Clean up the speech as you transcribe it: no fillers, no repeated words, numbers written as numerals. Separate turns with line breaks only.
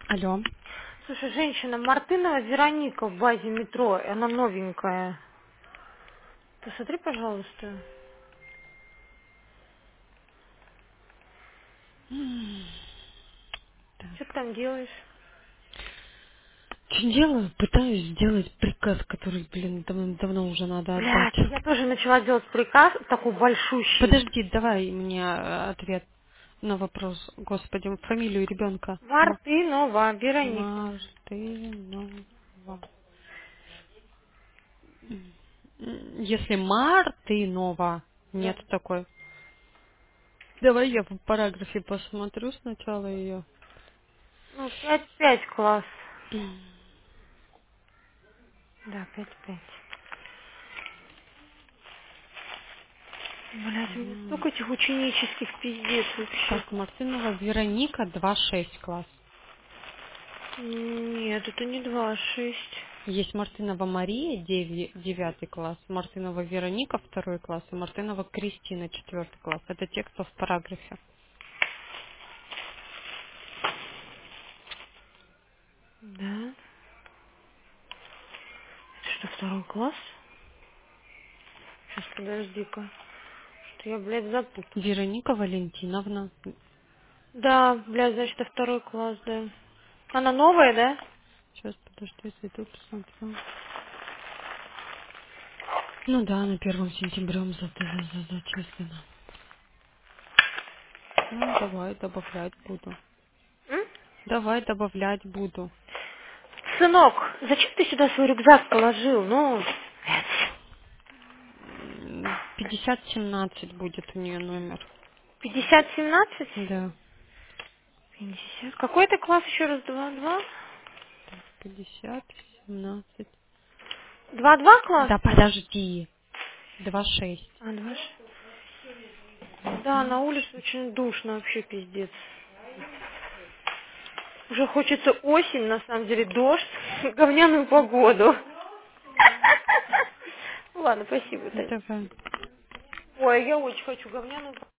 Алло.
Слушай, женщина, Мартынова Вероника в базе метро, она новенькая. Посмотри, пожалуйста. Что ты
Так.
там делаешь?
Что делаю? Пытаюсь сделать приказ, который, блин, давно уже надо отдать.
Блядь, я тоже начала делать приказ, такой большущий.
Подожди, давай мне ответ на вопрос. Господи, фамилию ребенка.
Мартынова Вероника.
Мартынова. Если Мартынова,
Да.
нет такой. Давай я в параграфе посмотрю сначала ее.
Ну, 5-5 класс. Да, 5-5. Блядь, у меня столько этих ученических пиздец вообще.
Так, Мартынова Вероника, 2-6 класс.
Нет, это не 2-6.
Есть Мартынова Мария, 9 класс, Мартынова Вероника, 2 класс, и Мартынова Кристина, 4 класс. Это те, кто в параграфе.
Да? Это что, 2 класс? Сейчас, подожди-ка. Что я, блядь, запуталась.
Вероника Валентиновна.
Да, блядь, значит, это 2 класс, да. Она новая, да?
Сейчас, подожди, зайду, посмотрю. Ну да, на 1 сентября зачислена. Ну, давай добавлять буду.
М?
Давай добавлять буду.
Сынок, зачем ты сюда свой рюкзак положил? Ну,
5017 будет у нее номер.
50-17?
Да,
50. Какой это класс еще раз? 2-2?
5017.
2-2 класс?
Да, подожди. 2-6.
А, 2. Да, на улице очень душно, вообще пиздец. Уже хочется осень, на самом деле, дождь, говняную погоду. Ладно, спасибо, Тань.
Давай.
Ой, я очень хочу говняную